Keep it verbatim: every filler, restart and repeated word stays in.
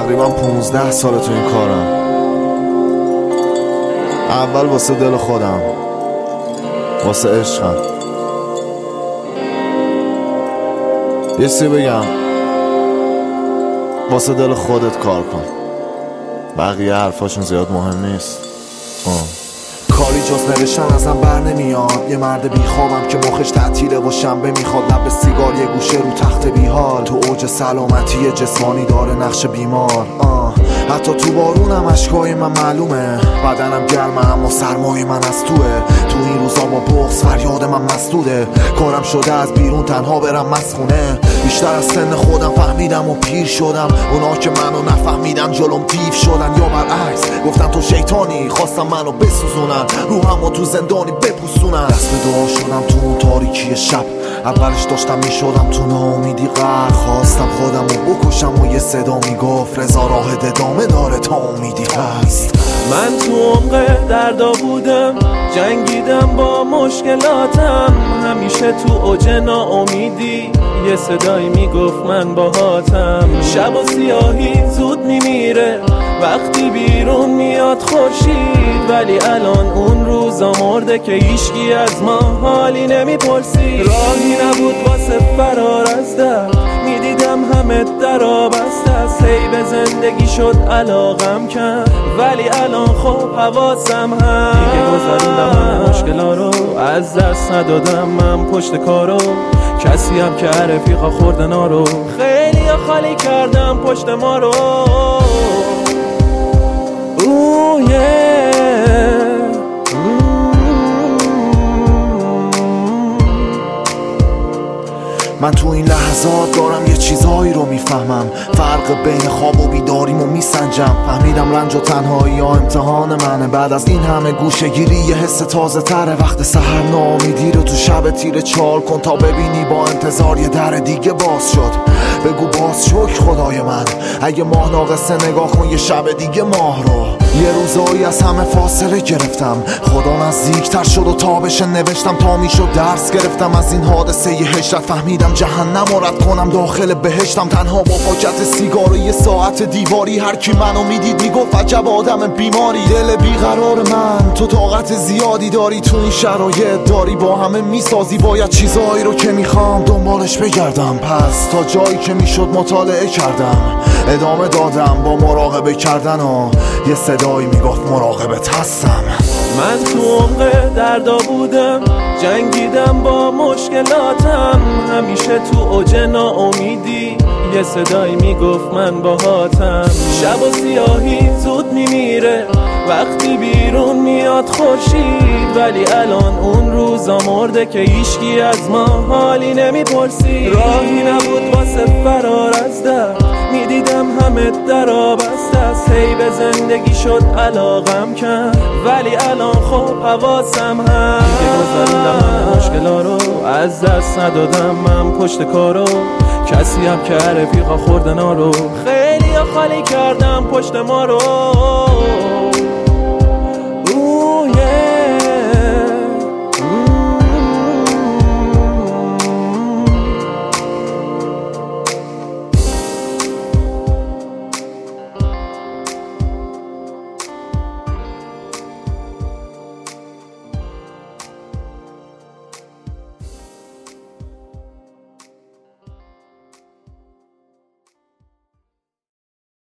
تقریبا پونزده سال تو این کارم. اول واسه دل خودم، واسه عشقم. یه سی بگم، واسه دل خودت کار کن، بقیه حرفاشون زیاد مهم نیست. آه. کاری جز نوشتن ازم بر نمیاد. یه مرد بیخوابم که مخش تعطیله و شنبه میخواد. لب سیگار یه گوشه رو تخت بیحال، تو اوج سلامتی جسمانی داره نقش بیمار. آه. حتی تو بارونم اشکای من معلومه. بدنم گرمه اما سرمای من از توه. تو این روزا با بغض فریاد من مسدوده. کارم شده از بیرون تنها برم مسخونه. بیشتر از سن خودم فهمیدم و پیر شدم. اونا که منو نفهمیدن جلوم دیو شدن، یا برعکس گفتن تو شیطانی، خواستم منو بسوزونن، روحمو تو زندانی بپوسونن. دست به دعا شدم تو اون تاریکی شب. اولش داشتم میشدم تو ناامیدی غرق. خواستم خودم رو بکشم و یه صدا میگفت رضا راه ادامه داره تا امیدی هست. من تو عمق دردا بودم، جنگیدم با مشکلاتم. همیشه تو اوج ناامیدی یه صدایی میگفت من باهاتم. شب و سیاهی زود میمیره وقتی بیرون میاد خورشید، ولی الان اون روزا مرده که هیچکی از ما حالی نمیپرسی. راهی نبود واسه فرار از درد، میدیدم همه درا بسته است. هی به زندگی شد علاقم کرد، ولی الان خب حواسم هست. دیگه گذروندم همه مشکلا رو، از دست ندادم من پشت کارو. کسی هم که رفیقا خوردن ها رو، خیلی خالی کردم پشت ما رو. Ooh, yeah. من تو این لحظات دارم یه چیزهایی رو میفهمم. فرق بین خواب و بیداریمو میسنجم. فهمیدم رنج و تنهایی ها امتحان منه. بعد از این همه گوشه گیری یه حس تازه تره. وقت سحر ناامیدی رو تو شب تیره چال کن تا ببینی با انتظار یه در دیگه باز شد. بگو باز شکر خدای من، اگه ماه ناقصه نگاه کن یه شب دیگه ماه رو. یه روزایی از همه فاصله گرفتم، خدا نزدیکتر شد و تابش نوشتم تا میشد درس گرفتم از این حادثه یه هجرت. فهمیدم جهنم و رد کنم داخل بهشتم. تنها با پاکت سیگار و یه ساعت دیواری، هر کی منو میدید میگفت عجب آدم بیماری. دل بیقرار من، تو طاقت زیادی داری، تو این شرایط داری با همه میسازی. باید چیزایی رو که میخوام دنبالش بگردم. پس تا جایی که میشد مطالعه کردم، ادامه دادم با مراقبه کردن و یه صدایی میگفت مراقبت هستم. من تو عمق دردا بودم، جنگیدم با مشکلاتم. همیشه تو اوج ناامیدی یه صدایی میگفت من باهاتم. شب و سیاهی زود میمیره وقتی بیرون میاد خورشید، ولی الان اون روزا مرده که هیچکی از ما حالی نمیپرسی. راهی نبود واسه فرار از درد، میدیدم همه درا بسته است. هی به زندگی شد علاقم کرد، ولی الان خب حواسم هست. دیگه گذروندم همه مشکلا رو، از دست ندادم من پشت کارو. کسی هم که رفیقا خوردن ها رو، خیلی خالی کردم پشت ما رو.